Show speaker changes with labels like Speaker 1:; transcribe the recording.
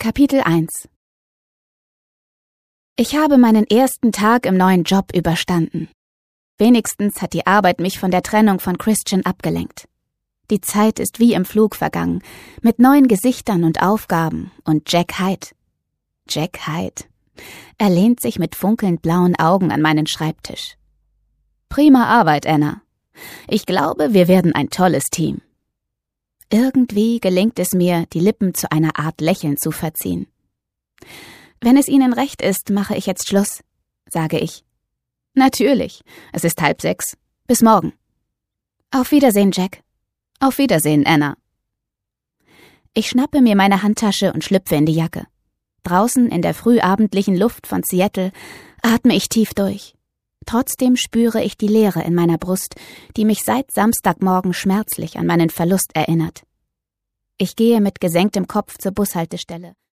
Speaker 1: Kapitel 1. Ich habe meinen ersten Tag im neuen Job überstanden. Wenigstens hat die Arbeit mich von der Trennung von Christian abgelenkt. Die Zeit ist wie im Flug vergangen, mit neuen Gesichtern und Aufgaben und Jack Hyde. Jack Hyde. Er lehnt sich mit funkelnd blauen Augen an meinen Schreibtisch. Prima Arbeit, Anna. Ich glaube, wir werden ein tolles Team. Irgendwie gelingt es mir, die Lippen zu einer Art Lächeln zu verziehen. Wenn es Ihnen recht ist, mache ich jetzt Schluss, sage ich. Natürlich, es ist 5:30. Bis morgen. Auf Wiedersehen, Jack. Auf Wiedersehen, Anna. Ich schnappe mir meine Handtasche und schlüpfe in die Jacke. Draußen in der frühabendlichen Luft von Seattle atme ich tief durch. Trotzdem spüre ich die Leere in meiner Brust, die mich seit Samstagmorgen schmerzlich an meinen Verlust erinnert. Ich gehe mit gesenktem Kopf zur Bushaltestelle.